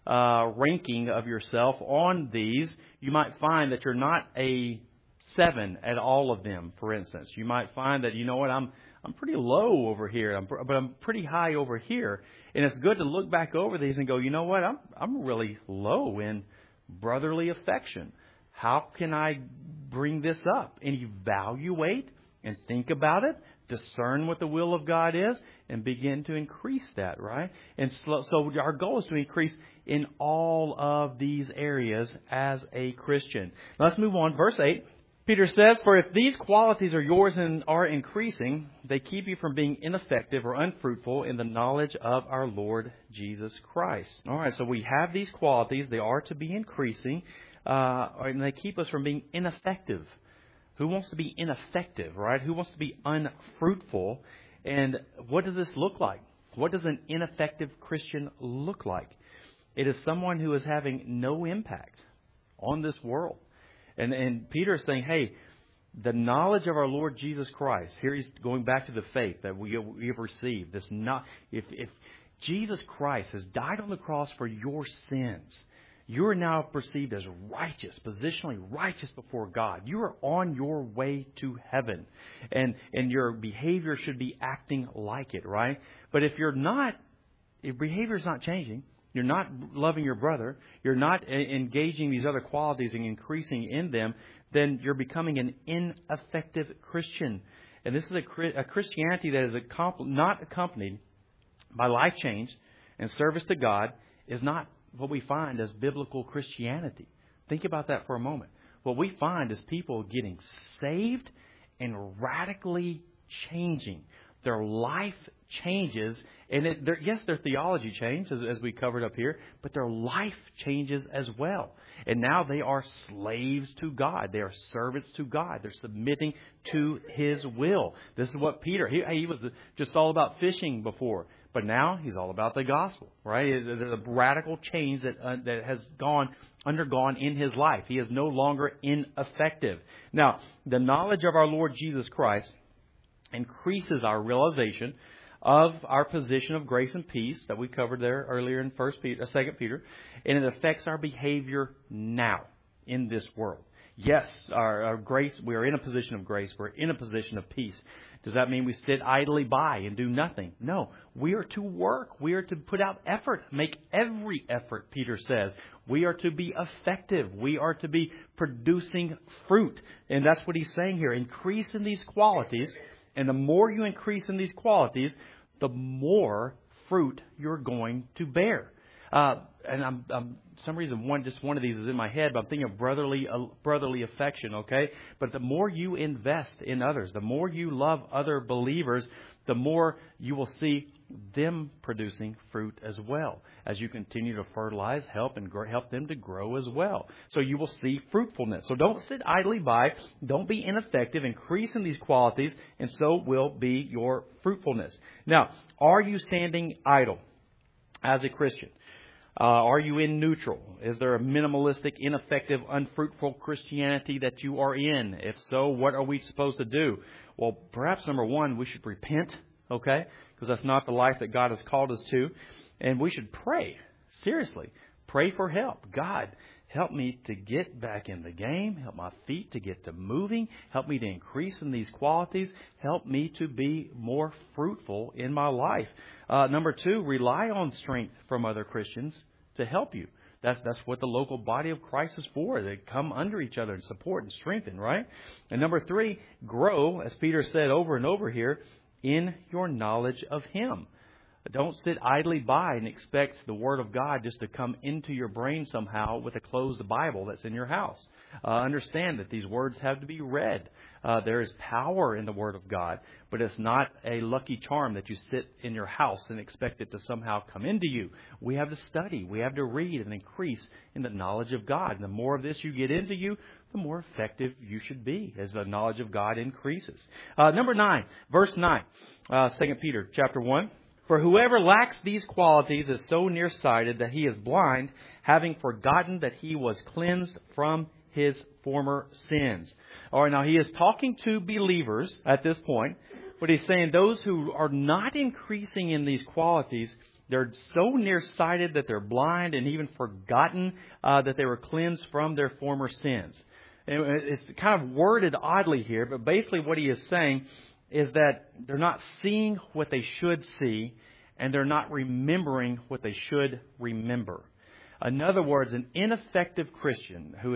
ranking of yourself on these, you might find that you're not a 7 at all of them, for instance. You might find that, you know what, I'm pretty low over here, but I'm pretty high over here. And it's good to look back over these and go, you know what, I'm really low in brotherly affection. How can I bring this up? And evaluate and think about it, discern what the will of God is, and begin to increase that, right? And so our goal is to increase in all of these areas as a Christian. Now let's move on. Verse 8. Peter says, for if these qualities are yours and are increasing, they keep you from being ineffective or unfruitful in the knowledge of our Lord Jesus Christ. All right, so we have these qualities. They are to be increasing. And they keep us from being ineffective. Who wants to be ineffective, right? Who wants to be unfruitful? And what does this look like? What does an ineffective Christian look like? It is someone who is having no impact on this world. And Peter is saying, hey, the knowledge of our Lord Jesus Christ, here he's going back to the faith that we have received. If Jesus Christ has died on the cross for your sins, you are now perceived as righteous, positionally righteous before God. You are on your way to heaven. And your behavior should be acting like it, right? But if you're not, if behavior is not changing, you're not loving your brother, you're not engaging these other qualities and increasing in them, then you're becoming an ineffective Christian. And this is a Christianity that is not accompanied by life change and service to God is not what we find as biblical Christianity. Think about that for a moment. What we find is people getting saved and radically changing. Their life changes, and yes, their theology changes, as we covered up here, but their life changes as well. And now they are slaves to God. They are servants to God. They're submitting to His will. This is what Peter, he was just all about fishing before, but now he's all about the gospel, right? There's a radical change that has undergone in his life. He is no longer ineffective. Now, the knowledge of our Lord Jesus Christ increases our realization of our position of grace and peace that we covered there earlier in 2 Peter, and it affects our behavior now in this world. Yes, our grace, we are in a position of grace. We're in a position of peace. Does that mean we sit idly by and do nothing? No. We are to work. We are to put out effort. Make every effort, Peter says. We are to be effective. We are to be producing fruit. And that's what he's saying here. Increase in these qualities. And the more you increase in these qualities, the more fruit you're going to bear. And I'm some reason one of these is in my head, but I'm thinking of brotherly affection, okay? But the more you invest in others, the more you love other believers, the more you will see them producing fruit as well. As you continue to fertilize, help them to grow as well. So you will see fruitfulness. So don't sit idly by. Don't be ineffective. Increase in these qualities, and so will be your fruitfulness. Now, are you standing idle as a Christian? Are you in neutral? Is there a minimalistic, ineffective, unfruitful Christianity that you are in? If so, what are we supposed to do? Well, perhaps number one, we should repent, okay? Because that's not the life that God has called us to. And we should pray. Seriously. Pray for help. God, help me to get back in the game. Help my feet to get to moving. Help me to increase in these qualities. Help me to be more fruitful in my life. Number two, rely on strength from other Christians to help you. That's what the local body of Christ is for. They come under each other and support and strengthen, right? And number three, grow, as Peter said over and over here, in your knowledge of Him. Don't sit idly by and expect the Word of God just to come into your brain somehow with a closed Bible that's in your house. Understand that these words have to be read. There is power in the Word of God, but it's not a lucky charm that you sit in your house and expect it to somehow come into you. We have to study. We have to read and increase in the knowledge of God. And the more of this you get into you, the more effective you should be as the knowledge of God increases. Number 9, verse 9, 2 Peter chapter 1. For whoever lacks these qualities is so nearsighted that he is blind, having forgotten that he was cleansed from his former sins. All right, now he is talking to believers at this point, but he's saying those who are not increasing in these qualities, they're so nearsighted that they're blind and even forgotten that they were cleansed from their former sins. And it's kind of worded oddly here, but basically what he is saying is that they're not seeing what they should see, and they're not remembering what they should remember. In other words, an ineffective Christian who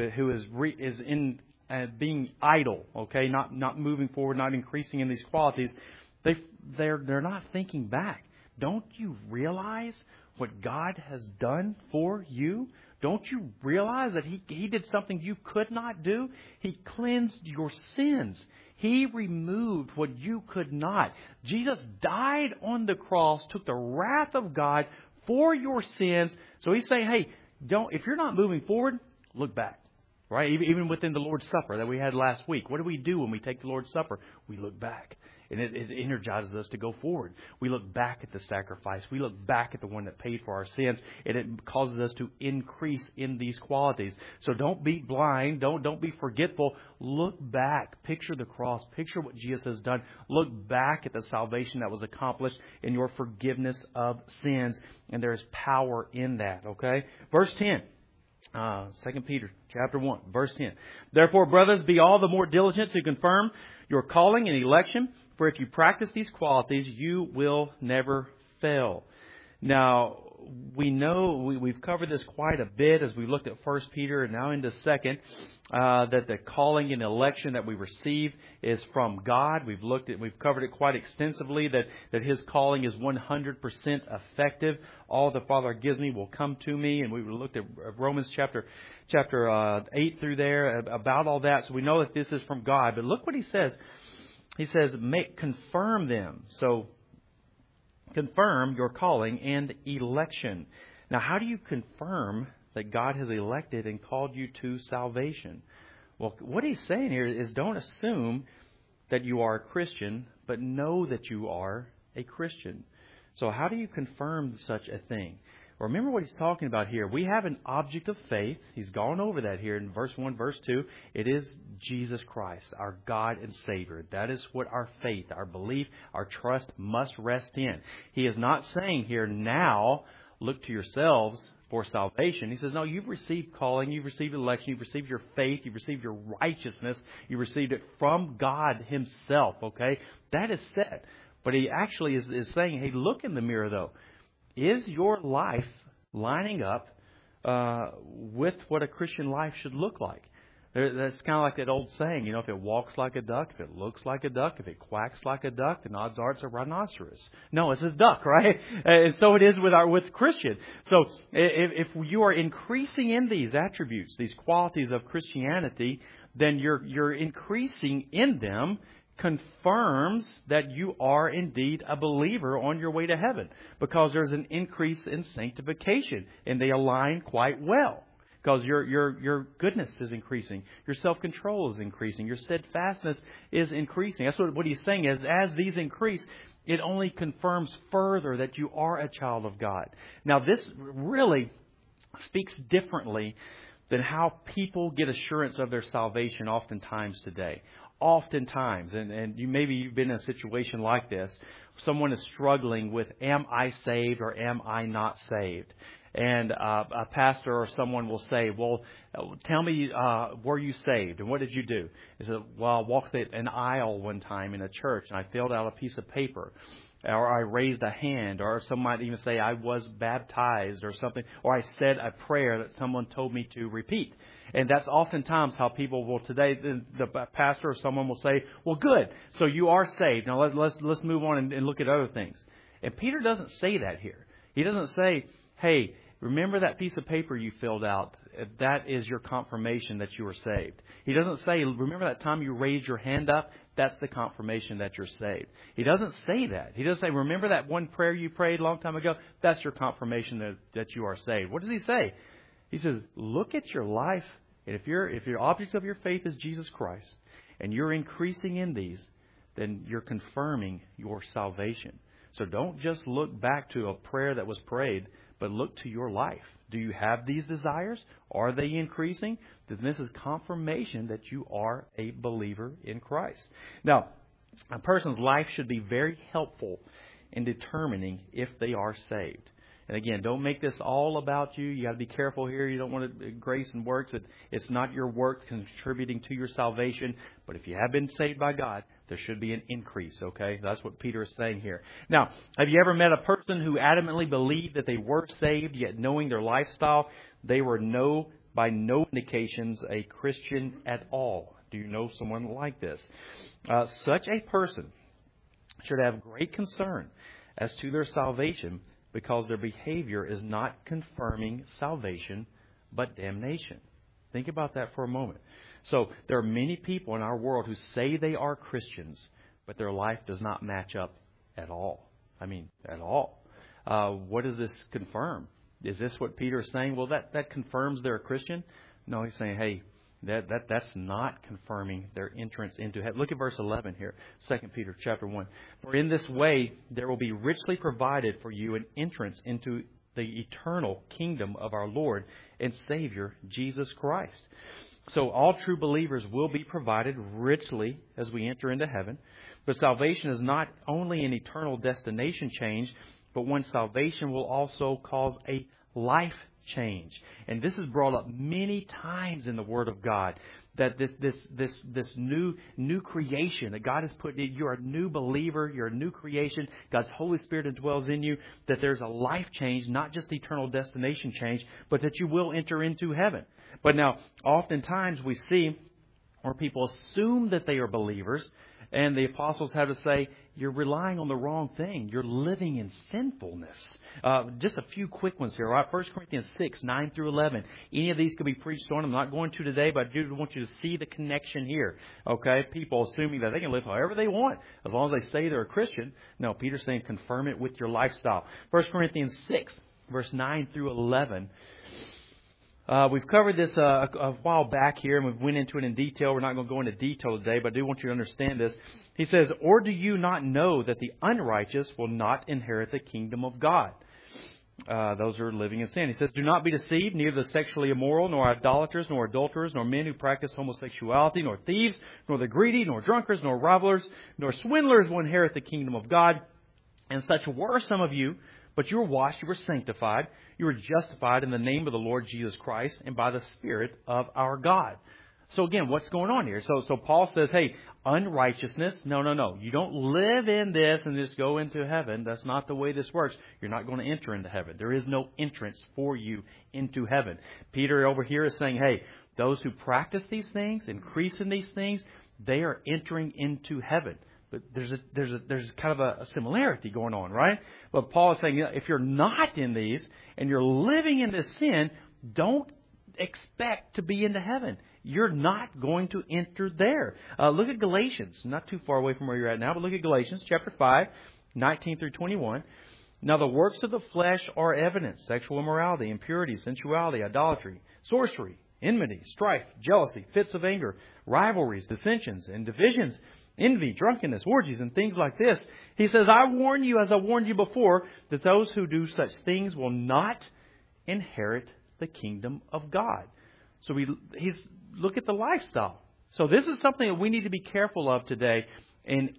is in being idle, okay, not moving forward, not increasing in these qualities, they're not thinking back. Don't you realize what God has done for you? Don't you realize that He did something you could not do? He cleansed your sins. He removed what you could not. Jesus died on the cross, took the wrath of God for your sins. So He's saying, hey, if you're not moving forward, look back. Right? Even within the Lord's Supper that we had last week. What do we do when we take the Lord's Supper? We look back. And it energizes us to go forward. We look back at the sacrifice. We look back at the one that paid for our sins. And it causes us to increase in these qualities. So don't be blind. Don't be forgetful. Look back. Picture the cross. Picture what Jesus has done. Look back at the salvation that was accomplished in your forgiveness of sins. And there is power in that. Okay? Verse 10. 2 Peter chapter 1, verse 10. Therefore, brothers, be all the more diligent to confirm your calling and election, for if you practice these qualities, you will never fail. Now, we know, we've covered this quite a bit as we looked at 1 Peter and now into 2nd, that the calling and election that we receive is from God. We've covered it quite extensively, that His calling is 100% effective. All the Father gives me will come to me. And we looked at Romans chapter 8 through there about all that. So we know that this is from God. But look what He says. He says, confirm them. So, confirm your calling and election. Now, how do you confirm that God has elected and called you to salvation? Well, what he's saying here is don't assume that you are a Christian, but know that you are a Christian. So how do you confirm such a thing? Well, remember what he's talking about here. We have an object of faith. He's gone over that here in verse 1, verse 2. It is Jesus Christ, our God and Savior. That is what our faith, our belief, our trust must rest in. He is not saying here, now look to yourselves for salvation. He says, no, you've received calling, you've received election, you've received your faith, you've received your righteousness, you've received it from God Himself, okay? That is set. But he actually is saying, hey, look in the mirror, though. Is your life lining up with what a Christian life should look like? That's kind of like that old saying, if it walks like a duck, if it looks like a duck, if it quacks like a duck, then odds are it's a rhinoceros. No, it's a duck, right? And so it is with Christian. So if you are increasing in these attributes, these qualities of Christianity, then you're increasing in them, confirms that you are indeed a believer on your way to heaven, because there's an increase in sanctification, and they align quite well. Because your goodness is increasing, your self-control is increasing, your steadfastness is increasing. That's what he's saying is, as these increase, it only confirms further that you are a child of God. Now, this really speaks differently than how people get assurance of their salvation oftentimes today. Oftentimes, and maybe you've been in a situation like this, someone is struggling with, am I saved or am I not saved? And a pastor or someone will say, well, tell me, were you saved? And what did you do? He said, well, I walked an aisle one time in a church and I filled out a piece of paper. Or I raised a hand, or some might even say I was baptized or something, or I said a prayer that someone told me to repeat. And that's oftentimes how people will today, the pastor or someone will say, well, good, so you are saved. Now let's move on and look at other things. And Peter doesn't say that here. He doesn't say, hey, remember that piece of paper you filled out? That is your confirmation that you were saved. He doesn't say, remember that time you raised your hand up? That's the confirmation that you're saved. He doesn't say that. He doesn't say, remember that one prayer you prayed a long time ago? That's your confirmation that you are saved. What does he say? He says, look at your life. And if your object of your faith is Jesus Christ, and you're increasing in these, then you're confirming your salvation. So don't just look back to a prayer that was prayed, but look to your life. Do you have these desires? Are they increasing? Then this is confirmation that you are a believer in Christ. Now, a person's life should be very helpful in determining if they are saved. And again, don't make this all about you. You got to be careful here. You don't want to grace and works. It's not your work contributing to your salvation. But if you have been saved by God, there should be an increase, okay? That's what Peter is saying here. Now, have you ever met a person who adamantly believed that they were saved, yet knowing their lifestyle, they were by no indications a Christian at all? Do you know someone like this? Such a person should have great concern as to their salvation, because their behavior is not confirming salvation, but damnation. Think about that for a moment. So there are many people in our world who say they are Christians, but their life does not match up at all. I mean, at all. What does this confirm? Is this what Peter is saying? Well, that confirms they're a Christian? No, he's saying, hey, That's not confirming their entrance into heaven. Look at verse 11 here, 2 Peter chapter 1. For in this way there will be richly provided for you an entrance into the eternal kingdom of our Lord and Savior, Jesus Christ. So all true believers will be provided richly as we enter into heaven. But salvation is not only an eternal destination change, but one salvation will also cause a life change. And this is brought up many times in the Word of God, that this new creation that God has put in, you're a new believer, you're a new creation, God's Holy Spirit indwells in you, that there's a life change, not just eternal destination change, but that you will enter into heaven. But now, oftentimes we see where people assume that they are believers, and the apostles have to say, you're relying on the wrong thing. You're living in sinfulness. Just a few quick ones here. Right? 1 Corinthians 6, 9 through 11. Any of these could be preached on. I'm not going to today, but I do want you to see the connection here. Okay? People assuming that they can live however they want, as long as they say they're a Christian. No, Peter's saying confirm it with your lifestyle. 1 Corinthians 6, verse 9 through 11. We've covered this a while back here, and we went into it in detail. We're not going to go into detail today, but I do want you to understand this. He says, or do you not know that the unrighteous will not inherit the kingdom of God? Those are living in sin. He says, do not be deceived, neither the sexually immoral, nor idolaters, nor adulterers, nor men who practice homosexuality, nor thieves, nor the greedy, nor drunkards, nor revelers, nor swindlers will inherit the kingdom of God. And such were some of you, but you were washed, you were sanctified, you were justified in the name of the Lord Jesus Christ and by the Spirit of our God. So again, what's going on here? So Paul says, hey, unrighteousness, no. You don't live in this and just go into heaven. That's not the way this works. You're not going to enter into heaven. There is no entrance for you into heaven. Peter over here is saying, hey, those who practice these things, increase in these things, they are entering into heaven. But there's kind of a similarity going on, right? But Paul is saying, if you're not in these and you're living in this sin, don't expect to be into heaven. You're not going to enter there. Look at Galatians. Not too far away from where you're at now, but look at Galatians chapter 5, 19 through 21. Now the works of the flesh are evident: sexual immorality, impurity, sensuality, idolatry, sorcery, enmity, strife, jealousy, fits of anger, rivalries, dissensions, and divisions, envy, drunkenness, orgies, and things like this. He says, I warn you, as I warned you before, that those who do such things will not inherit the kingdom of God. So he's look at the lifestyle. So this is something that we need to be careful of today in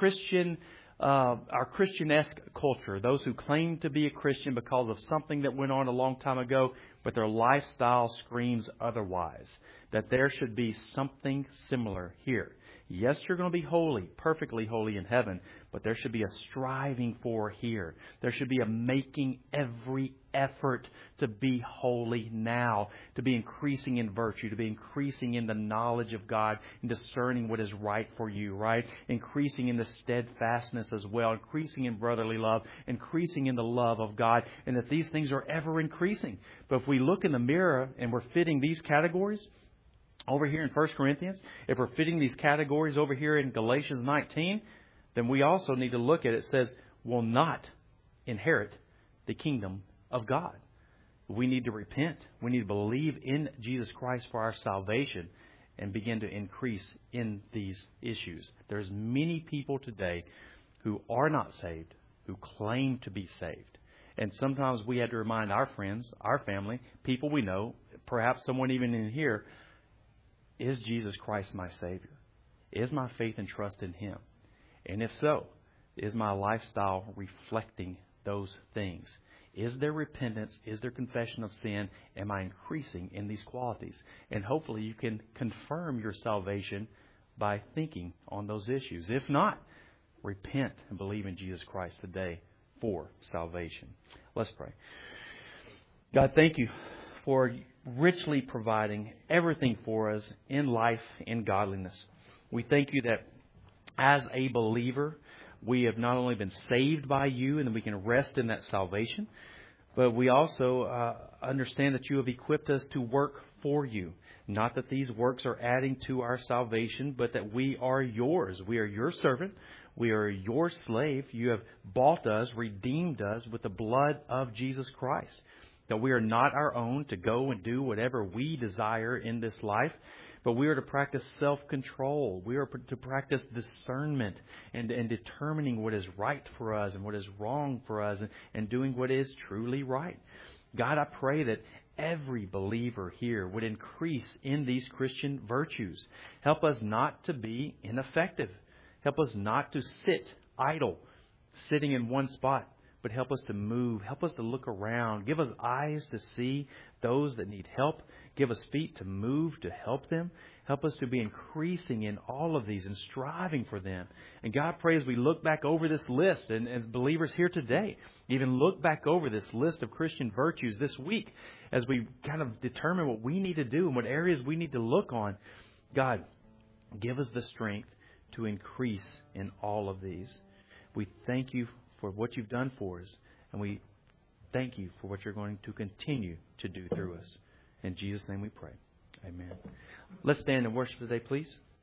our Christian-esque culture. Those who claim to be a Christian because of something that went on a long time ago, but their lifestyle screams otherwise. That there should be something similar here. Yes, you're going to be holy, perfectly holy in heaven, but there should be a striving for here. There should be a making every effort to be holy now, to be increasing in virtue, to be increasing in the knowledge of God and discerning what is right for you, right? Increasing in the steadfastness as well, increasing in brotherly love, increasing in the love of God, and that these things are ever increasing. But if we look in the mirror and we're fitting these categories, over here in 1 Corinthians, if we're fitting these categories over here in Galatians 19, then we also need to look at it. It says, will not inherit the kingdom of God. We need to repent. We need to believe in Jesus Christ for our salvation and begin to increase in these issues. There's many people today who are not saved, who claim to be saved. And sometimes we had to remind our friends, our family, people we know, perhaps someone even in here, is Jesus Christ my Savior? Is my faith and trust in Him? And if so, is my lifestyle reflecting those things? Is there repentance? Is there confession of sin? Am I increasing in these qualities? And hopefully you can confirm your salvation by thinking on those issues. If not, repent and believe in Jesus Christ today for salvation. Let's pray. God, thank you for richly providing everything for us in life, in godliness. We thank you that as a believer, we have not only been saved by you and that we can rest in that salvation, but we also understand that you have equipped us to work for you. Not that these works are adding to our salvation, but that we are yours. We are your servant. We are your slave. You have bought us, redeemed us with the blood of Jesus Christ. That we are not our own to go and do whatever we desire in this life, but we are to practice self-control. We are to practice discernment and determining what is right for us and what is wrong for us and doing what is truly right. God, I pray that every believer here would increase in these Christian virtues. Help us not to be ineffective. Help us not to sit idle, sitting in one spot, but help us to move. Help us to look around. Give us eyes to see those that need help. Give us feet to move to help them. Help us to be increasing in all of these and striving for them. And God, pray as we look back over this list, and as believers here today, even look back over this list of Christian virtues this week as we kind of determine what we need to do and what areas we need to look on. God, give us the strength to increase in all of these. We thank you for what you've done for us, and we thank you for what you're going to continue to do through us. In Jesus' name we pray. Amen. Let's stand and worship today, please.